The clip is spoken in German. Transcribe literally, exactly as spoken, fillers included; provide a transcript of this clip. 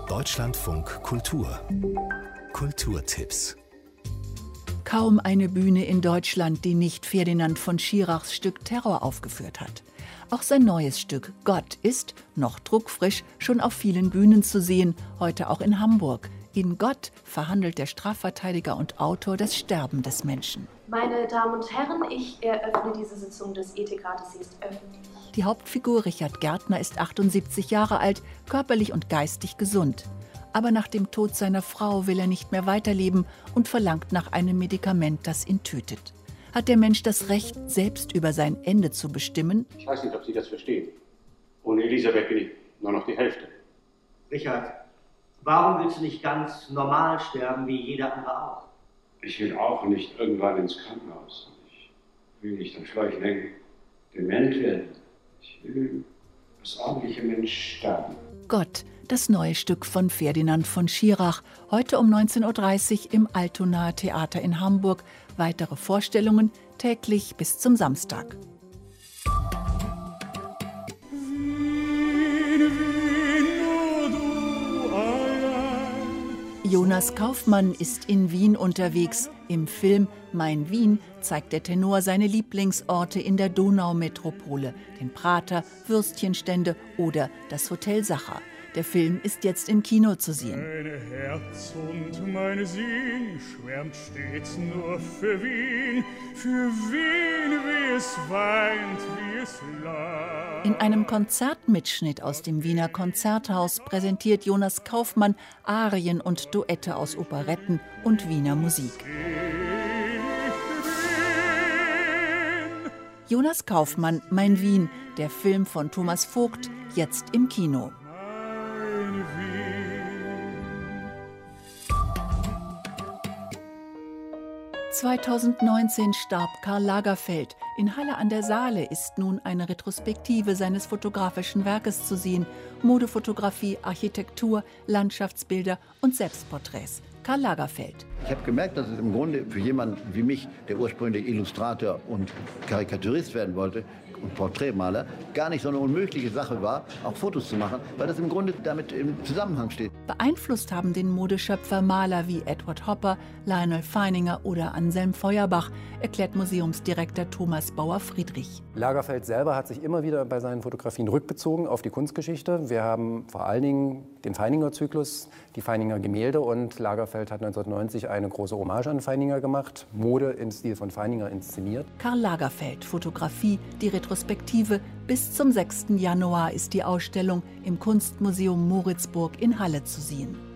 Deutschlandfunk Kultur. Kulturtipps. Kaum eine Bühne in Deutschland, die nicht Ferdinand von Schirachs Stück Terror aufgeführt hat. Auch sein neues Stück Gott ist, noch druckfrisch, schon auf vielen Bühnen zu sehen, heute auch in Hamburg. In Gott verhandelt der Strafverteidiger und Autor das Sterben des Menschen. Meine Damen und Herren, ich eröffne diese Sitzung des Ethikrates. Sie ist öffentlich. Die Hauptfigur Richard Gärtner ist achtundsiebzig Jahre alt, körperlich und geistig gesund. Aber nach dem Tod seiner Frau will er nicht mehr weiterleben und verlangt nach einem Medikament, das ihn tötet. Hat der Mensch das Recht, selbst über sein Ende zu bestimmen? Ich weiß nicht, ob Sie das verstehen. Ohne Elisabeth bin ich nur noch die Hälfte. Richard, warum willst du nicht ganz normal sterben, wie jeder andere auch? Ich will auch nicht irgendwann ins Krankenhaus. Ich will nicht am Schläuchen hängen, dement werden. Ich will als ordentlicher Mensch sterben. Gott, das neue Stück von Ferdinand von Schirach, heute um neunzehn Uhr dreißig im Altonaer Theater in Hamburg. Weitere Vorstellungen täglich bis zum Samstag. Jonas Kaufmann ist in Wien unterwegs. Im Film Mein Wien zeigt der Tenor seine Lieblingsorte in der Donaumetropole, den Prater, Würstchenstände oder das Hotel Sacher. Der Film ist jetzt im Kino zu sehen. Mein Herz und meine Sinn schwärmt stets nur für Wien, für Wien, wie es weint, wie es lacht. In einem Konzertmitschnitt aus dem Wiener Konzerthaus präsentiert Jonas Kaufmann Arien und Duette aus Operetten und Wiener Musik. Jonas Kaufmann, Mein Wien, der Film von Thomas Vogt, jetzt im Kino. zweitausendneunzehn starb Karl Lagerfeld. In Halle an der Saale ist nun eine Retrospektive seines fotografischen Werkes zu sehen. Modefotografie, Architektur, Landschaftsbilder und Selbstporträts. Karl Lagerfeld. Ich habe gemerkt, dass es im Grunde für jemanden wie mich, der ursprünglich Illustrator und Karikaturist werden wollte und Porträtmaler, gar nicht so eine unmögliche Sache war, auch Fotos zu machen, weil das im Grunde damit im Zusammenhang steht. Beeinflusst haben den Modeschöpfer Maler wie Edward Hopper, Lionel Feininger oder Anselm Feuerbach, erklärt Museumsdirektor Thomas Bauer-Friedrich. Lagerfeld selber hat sich immer wieder bei seinen Fotografien rückbezogen auf die Kunstgeschichte. Wir haben vor allen Dingen den Feininger-Zyklus, die Feininger Gemälde, und Lagerfeld hat neunzehnhundertneunzig eine große Hommage an Feininger gemacht, Mode im Stil von Feininger inszeniert. Karl Lagerfeld, Fotografie, die Retrospektive. Bis zum sechsten Januar ist die Ausstellung im Kunstmuseum Moritzburg in Halle zu sehen.